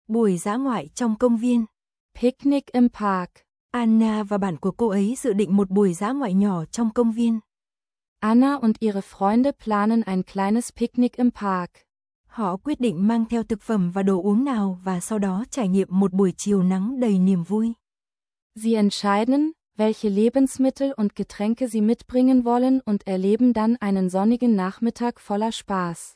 Buổi dã ngoại trong công viên. Picknick im Park. Anna và bạn của cô ấy dự định một buổi dã ngoại nhỏ trong công viên. Anna und ihre Freunde planen ein kleines Picknick im Park. Họ quyết định mang theo thực phẩm và đồ uống nào và sau đó trải nghiệm một buổi chiều nắng đầy niềm vui. Sie entscheiden, welche Lebensmittel und Getränke sie mitbringen wollen und erleben dann einen sonnigen Nachmittag voller Spaß.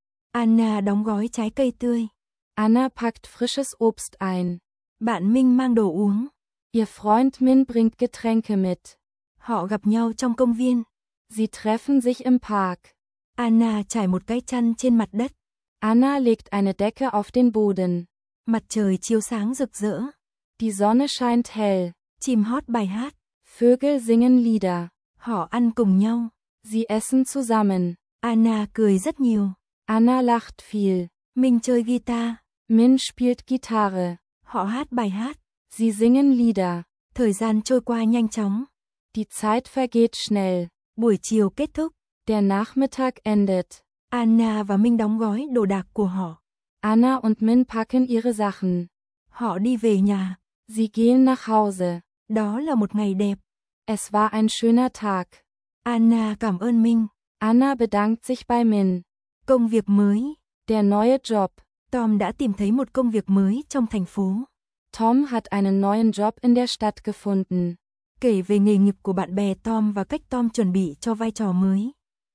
Anna đóng gói trái cây tươi. Anna packt frisches Obst ein. Bạn Minh mang đồ uống. Ihr Freund Min bringt Getränke mit. Họ gặp nhau trong công viên. Sie treffen sich im Park. Anna trải một cái chăn trên mặt đất. Anna legt eine Decke auf den Boden. Mặt trời chiếu sáng rực rỡ. Die Sonne scheint hell. Chim hót bài hát. Vögel singen Lieder. Họ ăn cùng nhau. Sie essen zusammen. Anna cười rất nhiều. Anna lacht viel. Minh chơi guitar. Min spielt Gitarre. Họ hát bài hát. Sie singen Lieder. Thời gian trôi qua nhanh chóng. Die Zeit vergeht schnell. Buổi chiều kết thúc. Der Nachmittag endet. Anna và Minh đóng gói đồ đạc của họ. Anna und Min packen ihre Sachen. Họ đi về nhà. Sie gehen nach Hause. Đó là một ngày đẹp. Es war ein schöner Tag. Anna cảm ơn Minh. Anna bedankt sich bei Min. Công việc mới. Der neue Job. Tom đã tìm thấy một công việc mới trong thành phố. Tom hat einen neuen Job in der Stadt gefunden. Kể về nghề nghiệp của bạn bè Tom và cách Tom chuẩn bị cho vai trò mới.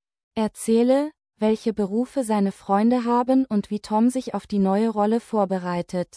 Erzähle, welche Berufe seine Freunde haben und wie Tom sich auf die neue Rolle vorbereitet.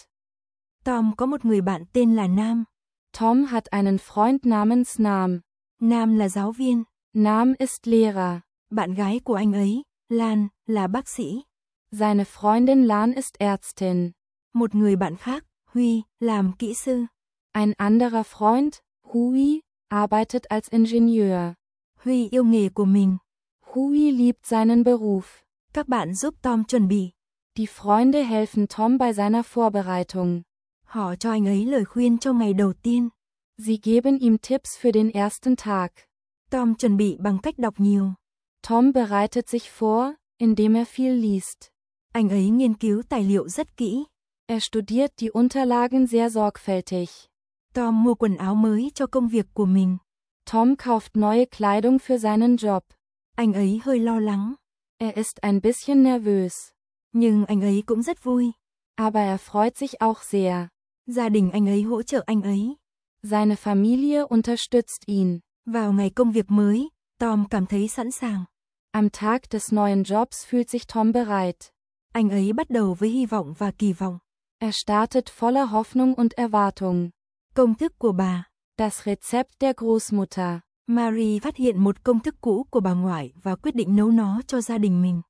Tom có một người bạn tên là Nam. Tom hat einen Freund namens Nam. Nam là giáo viên. Nam ist Lehrer. Bạn gái của anh ấy, Lan, là bác sĩ. Seine Freundin Lan ist Ärztin. Một người bạn khác, Huy, làm kỹ sư. Ein anderer Freund, Hui, arbeitet als Ingenieur. Huy yêu nghề của mình. Hui liebt seinen Beruf. Các bạn giúp Tom chuẩn bị. Die Freunde helfen Tom bei seiner Vorbereitung. Họ cho anh ấy lời khuyên cho ngày đầu tiên. Sie geben ihm Tipps für den ersten Tag. Tom chuẩn bị bằng cách đọc nhiều. Tom bereitet sich vor, indem er viel liest. Anh ấy nghiên cứu tài liệu rất kỹ. Er studiert die Unterlagen sehr sorgfältig. Tom mua quần áo mới cho công việc của mình. Tom kauft neue Kleidung für seinen Job. Anh ấy hơi lo lắng. Er ist ein bisschen nervös. Nhưng anh ấy cũng rất vui. Aber er freut sich auch sehr. Gia đình anh ấy hỗ trợ anh ấy. Seine Familie unterstützt ihn. Vào ngày công việc mới, Tom cảm thấy sẵn sàng. Am Tag des neuen Jobs fühlt sich Tom bereit. Anh ấy bắt đầu với hy vọng và kỳ vọng. Er startet voller Hoffnung und Erwartung. Công thức của bà. Das Rezept der Großmutter. Marie phát hiện một công thức cũ của bà ngoại và quyết định nấu nó cho gia đình mình.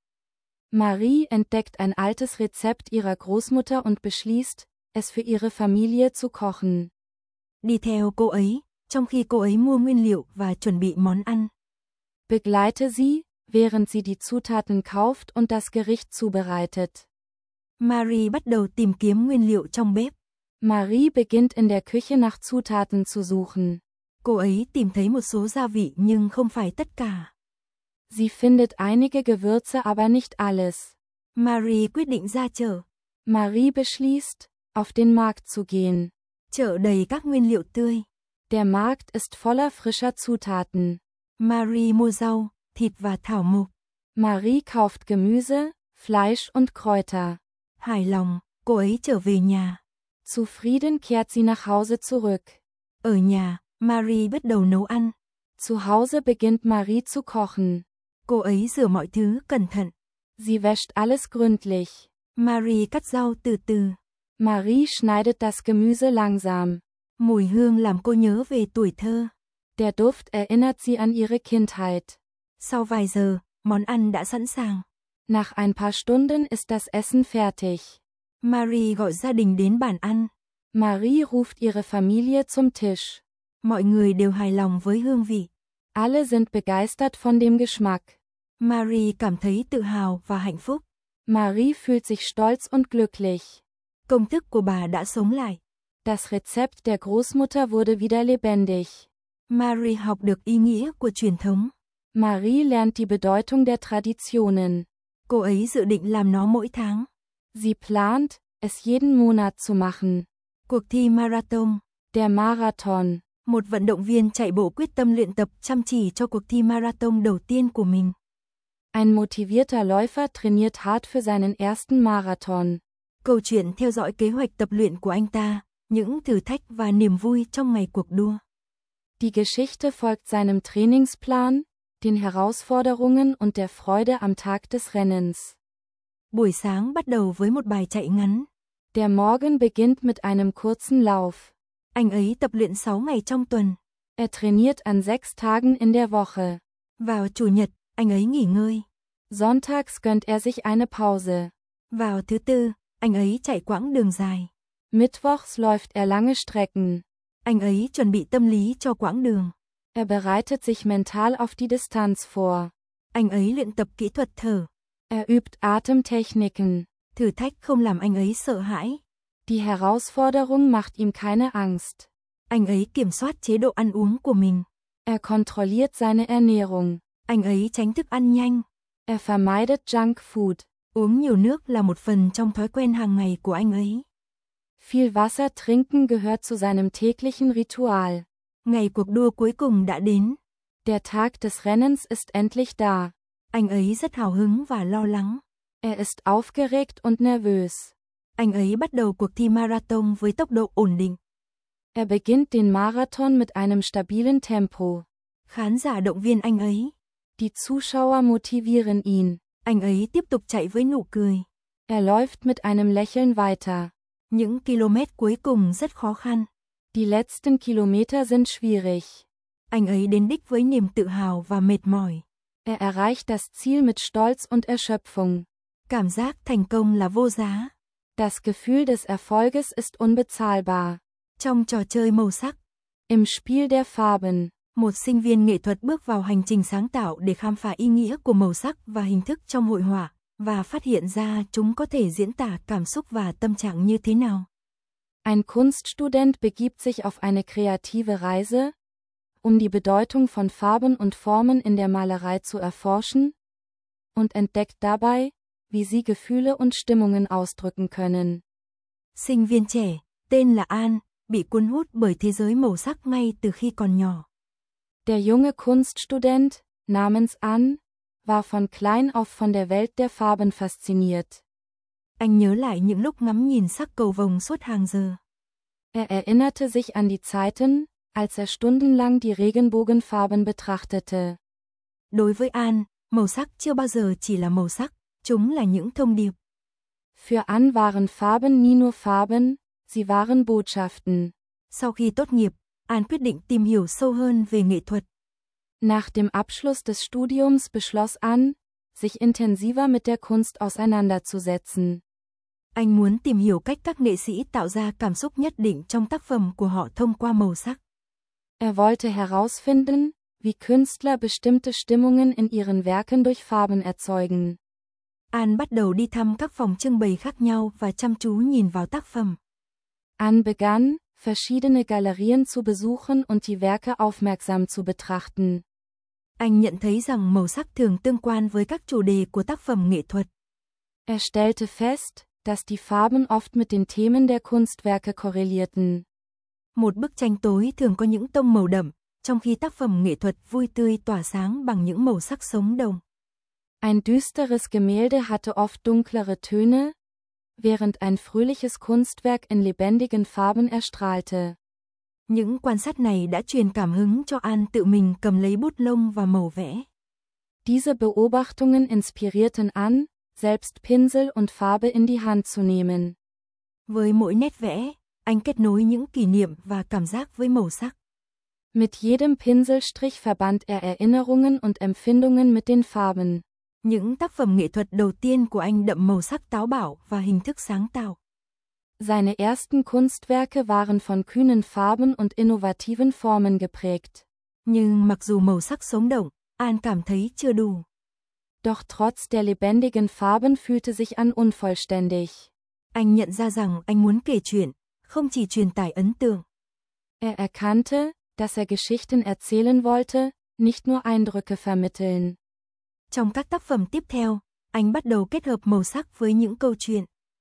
Marie entdeckt ein altes Rezept ihrer Großmutter und beschließt, es für ihre Familie zu kochen. Đi theo cô ấy, trong khi cô ấy mua nguyên liệu và chuẩn bị món ăn. Begleite sie, während sie die Zutaten kauft und das Gericht zubereitet. Marie bắt đầu tìm kiếm nguyên liệu trong bếp. Marie beginnt in der Küche nach Zutaten zu suchen. Cô ấy tìm thấy một số gia vị nhưng không phải tất cả. Sie findet einige Gewürze aber nicht alles. Marie quyết định ra chợ. Marie beschließt, auf den Markt zu gehen. Chợ đầy các nguyên liệu tươi. Der Markt ist voller frischer Zutaten. Marie mua rau, thịt và thảo mộc. Marie kauft Gemüse, Fleisch und Kräuter. Hài lòng, cô ấy trở về nhà. Zufrieden kehrt sie nach Hause zurück. Ở nhà, Marie bắt đầu nấu ăn. Zu Hause beginnt Marie zu kochen. Cô ấy rửa mọi thứ cẩn thận. Sie wäscht alles gründlich. Marie cắt rau từ từ. Marie schneidet das Gemüse langsam. Mùi hương làm cô nhớ về tuổi thơ. Der Duft erinnert sie an ihre Kindheit. Sau vài giờ, món ăn đã sẵn sàng. Nach ein paar Stunden ist das Essen fertig. Marie gọi gia đình đến bàn ăn. Marie ruft ihre Familie zum Tisch. Mọi người đều hài lòng với hương vị. Alle sind begeistert von dem Geschmack. Marie cảm thấy tự hào và hạnh phúc. Marie fühlt sich stolz und glücklich. Công thức của bà đã sống lại. Das Rezept der Großmutter wurde wieder lebendig. Marie học được ý nghĩa của truyền thống. Marie lernt die Bedeutung der Traditionen. Cô ấy dự định làm nó mỗi tháng. Sie plant, es jeden Monat zu machen. Cuộc thi marathon. Der Marathon. Một vận động viên chạy bộ quyết tâm luyện tập chăm chỉ cho cuộc thi marathon đầu tiên của mình. Ein motivierter Läufer trainiert hart für seinen ersten Marathon. Câu chuyện theo dõi kế hoạch tập luyện của anh ta, những thử thách và niềm vui trong ngày cuộc đua. Die Geschichte folgt seinem Trainingsplan, den Herausforderungen und der Freude am Tag des Rennens. Buổi sáng bắt đầu với một bài chạy ngắn. Der Morgen beginnt mit einem kurzen Lauf. Anh ấy tập luyện 6 ngày trong tuần. Er trainiert an 6 Tagen in der Woche. Vào Chủ nhật, anh ấy nghỉ ngơi. Sonntags gönnt er sich eine Pause. Vào thứ Tư, anh ấy chạy quãng đường dài. Mittwochs läuft er lange Strecken. Anh ấy chuẩn bị tâm lý cho quãng đường. Er bereitet sich mental auf die Distanz vor. Anh ấy luyện tập kỹ thuật thở. Er übt Atemtechniken. Thử thách không làm anh ấy sợ hãi. Die Herausforderung macht ihm keine Angst. Anh ấy kiểm soát chế độ ăn uống của mình. Er kontrolliert seine Ernährung. Anh ấy tránh thức ăn nhanh. Er vermeidet Junk Food. Uống nhiều nước là một phần trong thói quen hàng ngày của anh ấy. Viel Wasser trinken gehört zu seinem täglichen Ritual. Ngày cuộc đua cuối cùng đã đến. Der Tag des Rennens ist endlich da. Anh ấy rất hào hứng và lo lắng. Er ist aufgeregt und nervös. Anh ấy bắt đầu cuộc thi marathon với tốc độ ổn định. Er beginnt den Marathon mit einem stabilen Tempo. Khán giả động viên anh ấy. Die Zuschauer motivieren ihn. Anh ấy tiếp tục chạy với nụ cười. Er läuft mit einem Lächeln weiter. Những km cuối cùng rất khó khăn. Die letzten Kilometer sind schwierig. Anh ấy đến đích với niềm tự hào và mệt mỏi. Er erreicht das Ziel mit Stolz und Erschöpfung. Cảm giác thành công là vô giá. Das Gefühl des Erfolges ist unbezahlbar. Trong trò chơi màu sắc, Im Spiel der Farben, một sinh viên nghệ thuật bước vào hành trình sáng tạo để khám phá ý nghĩa của màu sắc và hình thức trong hội họa, và phát hiện ra chúng có thể diễn tả cảm xúc và tâm trạng như thế nào. Ein Kunststudent begibt sich auf eine kreative Reise, die Bedeutung von Farben und Formen in der Malerei zu erforschen, und entdeckt dabei, wie sie Gefühle und Stimmungen ausdrücken können. Sinh viên trẻ, tên là An, bị cuốn hút bởi thế giới màu sắc ngay từ khi còn nhỏ. Der junge Kunststudent, namens An, war von klein auf von der Welt der Farben fasziniert. Anh nhớ lại những lúc ngắm nhìn sắc cầu vồng suốt hàng giờ. Er erinnerte sich an die Zeiten, als er stundenlang die Regenbogenfarben betrachtete. Đối với An, màu sắc chưa bao giờ chỉ là màu sắc, chúng là những thông điệp. Für An waren Farben nie nur Farben, sie waren Botschaften. Sau khi tốt nghiệp, An quyết định tìm hiểu sâu hơn về nghệ thuật. Nach dem Abschluss des Studiums beschloss An, sich intensiver mit der Kunst auseinanderzusetzen. Anh muốn tìm hiểu cách các nghệ sĩ tạo ra cảm xúc nhất định trong tác phẩm của họ thông qua màu sắc. Er wollte herausfinden, wie Künstler bestimmte Stimmungen in ihren Werken durch Farben erzeugen. An bắt đầu đi thăm các phòng trưng bày khác nhau và chăm chú nhìn vào tác phẩm. An begann, verschiedene Galerien zu besuchen und die Werke aufmerksam zu betrachten. Anh nhận thấy rằng màu sắc thường tương quan với các chủ đề của tác phẩm nghệ thuật. Er stellte fest, dass die Farben oft mit den Themen der Kunstwerke korrelierten. Một bức tranh tối thường có những tông màu đậm, trong khi tác phẩm nghệ thuật vui tươi tỏa sáng bằng những màu sắc sống động. Ein düsteres Gemälde hatte oft dunklere Töne, während ein fröhliches Kunstwerk in lebendigen Farben erstrahlte. Những quan sát này đã truyền cảm hứng cho An tự mình cầm lấy bút lông và màu vẽ. Diese Beobachtungen inspirierten An, selbst Pinsel und Farbe in die Hand zu nehmen. Với mỗi nét vẽ, anh kết nối những kỷ niệm và cảm giác với màu sắc. Mit jedem Pinselstrich verband er Erinnerungen und Empfindungen mit den Farben. Những tác phẩm nghệ thuật đầu tiên của anh đậm màu sắc táo bạo và hình thức sáng tạo. Seine ersten Kunstwerke waren von kühnen Farben und innovativen Formen geprägt. Nhưng mặc dù màu sắc sống động, An cảm thấy chưa đủ. Doch trotz der lebendigen Farben fühlte sich An unvollständig. Anh nhận ra rằng anh muốn kể chuyện, không chỉ truyền tải ấn tượng. Er erkannte, dass er Geschichten erzählen wollte, nicht nur Eindrücke vermitteln. Trong các tác phẩm tiếp theo, anh bắt đầu kết hợp màu sắc với những câu chuyện.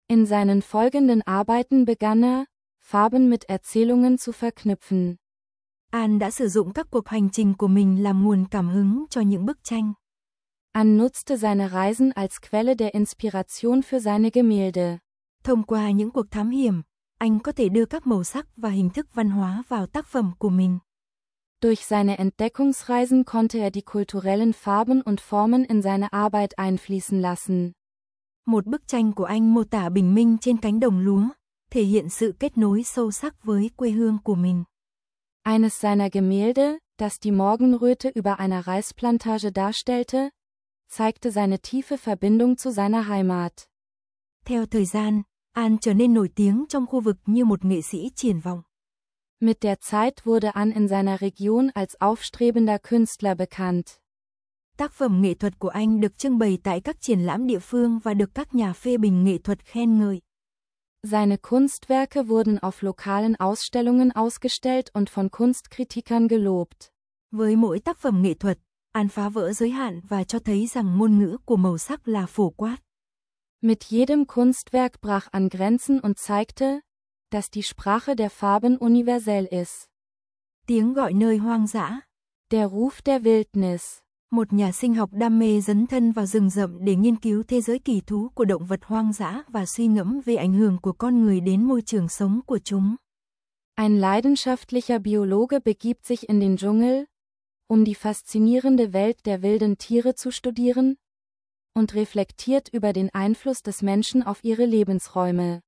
In seinen folgenden Arbeiten begann er, Farben mit Erzählungen zu verknüpfen. An đã sử dụng các cuộc hành trình của mình làm nguồn cảm hứng cho những bức tranh. An nutzte seine Reisen als Quelle der Inspiration für seine Gemälde. Thông qua những cuộc thám hiểm, anh có thể đưa các màu sắc và hình thức văn hóa vào tác phẩm của mình. Durch seine Entdeckungsreisen konnte er die kulturellen Farben und Formen in seine Arbeit einfließen lassen. Một bức tranh của anh mô tả bình minh trên cánh đồng lúa, thể hiện sự kết nối sâu sắc với quê hương của mình. Eines seiner Gemälde, das die Morgenröte über einer Reisplantage darstellte, zeigte seine tiefe Verbindung zu seiner Heimat. Theo thời gian, An trở nên nổi tiếng trong khu vực như một nghệ sĩ triển vọng. Mit der Zeit wurde An in seiner Region als aufstrebender Künstler bekannt. Tác phẩm nghệ thuật của anh được trưng bày tại các triển lãm địa phương và được các nhà phê bình nghệ thuật khen ngợi. Seine Kunstwerke wurden auf lokalen Ausstellungen ausgestellt und von Kunstkritikern gelobt. Với mỗi tác phẩm nghệ thuật, An phá vỡ giới hạn và cho thấy rằng ngôn ngữ của màu sắc là phổ quát. Mit jedem Kunstwerk brach An Grenzen und zeigte, dass die Sprache der Farben universell ist. Tiếng gọi nơi hoang dã. Der Ruf der Wildnis. Một nhà sinh học đam mê dấn thân vào rừng rậm để nghiên cứu thế giới kỳ thú của động vật hoang dã và suy ngẫm về ảnh hưởng của con người đến môi trường sống của chúng. Ein leidenschaftlicher Biologe begibt sich in den Dschungel, die faszinierende Welt der wilden Tiere zu studieren, und reflektiert über den Einfluss des Menschen auf ihre Lebensräume.